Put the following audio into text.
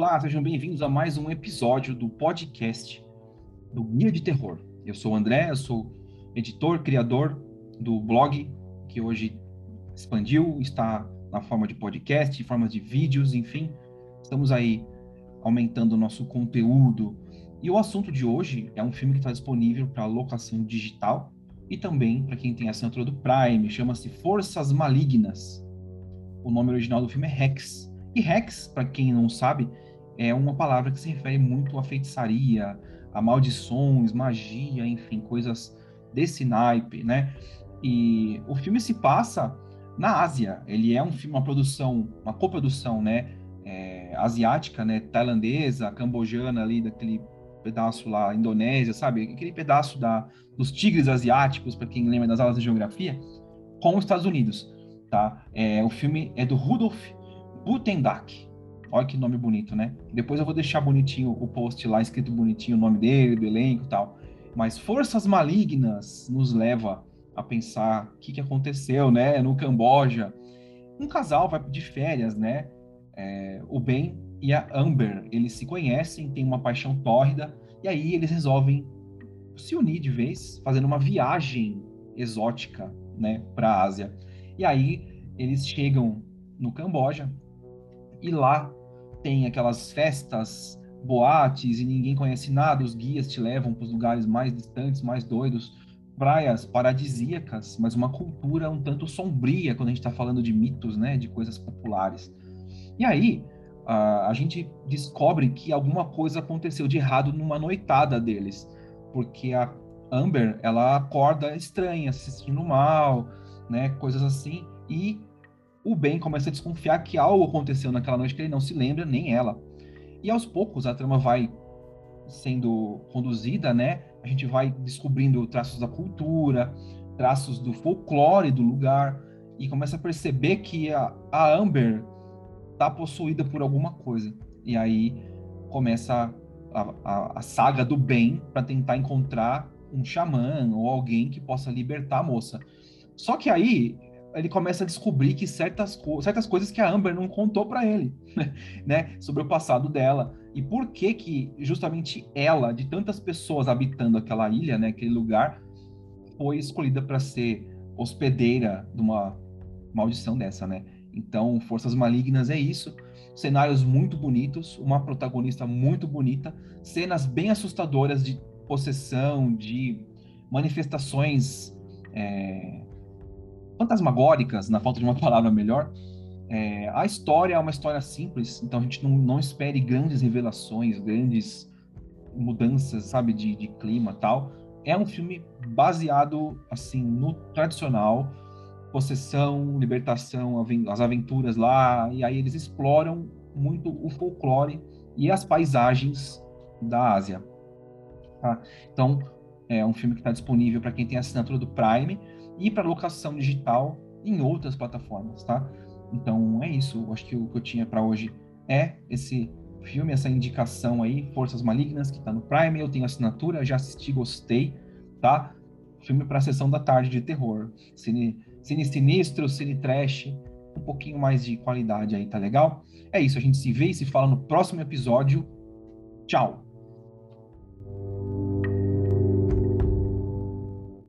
Olá, sejam bem-vindos a mais um episódio do podcast do Guia de Terror. Eu sou o André, eu sou editor, criador do blog, que hoje expandiu, está na forma de podcast, formas de vídeos, enfim. Estamos aí aumentando o nosso conteúdo. E o assunto de hoje é um filme que está disponível para locação digital e também para quem tem a assinatura do Prime, chama-se Forças Malignas. O nome original do filme é Hex. E Hex, para quem não sabe, é uma palavra que se refere muito à feitiçaria, a maldições, magia, enfim, coisas desse naipe, né? E o filme se passa na Ásia. Ele é um filme, uma produção, uma coprodução, né? Asiática, né? Tailandesa, cambojana ali, daquele pedaço lá, Indonésia, sabe? Aquele pedaço dos tigres asiáticos, para quem lembra das aulas de geografia, com os Estados Unidos, tá? O filme é do Rudolf Butendak. Olha que nome bonito, né? Depois eu vou deixar bonitinho o post lá, escrito bonitinho o nome dele, do elenco e tal. Mas Forças Malignas nos leva a pensar o que aconteceu, né? No Camboja. Um casal vai de férias, né? O Ben e a Amber, eles se conhecem, têm uma paixão tórrida, e aí eles resolvem se unir de vez, fazendo uma viagem exótica, né, para a Ásia. E aí eles chegam no Camboja e lá tem aquelas festas, boates e ninguém conhece nada, os guias te levam para os lugares mais distantes, mais doidos, praias paradisíacas, mas uma cultura um tanto sombria quando a gente está falando de mitos, né, de coisas populares. E aí a gente descobre que alguma coisa aconteceu de errado numa noitada deles, porque a Amber, ela acorda estranha, se sentindo mal, né, coisas assim, e o Ben começa a desconfiar que algo aconteceu naquela noite que ele não se lembra, nem ela. E aos poucos a trama vai sendo conduzida, né? A gente vai descobrindo traços da cultura, traços do folclore do lugar, e começa a perceber que a Amber tá possuída por alguma coisa. E aí começa a saga do Ben para tentar encontrar um xamã ou alguém que possa libertar a moça. Só que aí ele começa a descobrir que certas coisas que a Amber não contou para ele, né, sobre o passado dela e por que justamente ela, de tantas pessoas habitando aquela ilha, né, aquele lugar, foi escolhida para ser hospedeira de uma maldição dessa, né? Então, Forças Malignas é isso. Cenários muito bonitos, uma protagonista muito bonita, cenas bem assustadoras de possessão, de manifestações fantasmagóricas, na falta de uma palavra melhor. A história é uma história simples, então a gente não espere grandes revelações, grandes mudanças, sabe, de clima tal. É um filme baseado, assim, no tradicional, possessão, libertação, as aventuras lá, e aí eles exploram muito o folclore e as paisagens da Ásia. Tá? Então, é um filme que está disponível para quem tem assinatura do Prime e para locação digital em outras plataformas, tá? Então, é isso. Acho que o que eu tinha para hoje é esse filme, essa indicação aí, Forças Malignas, que está no Prime. Eu tenho assinatura, já assisti, gostei, tá? Filme para a sessão da tarde de terror. Cine sinistro, cine trash, um pouquinho mais de qualidade aí, tá legal? É isso, a gente se vê e se fala no próximo episódio. Tchau!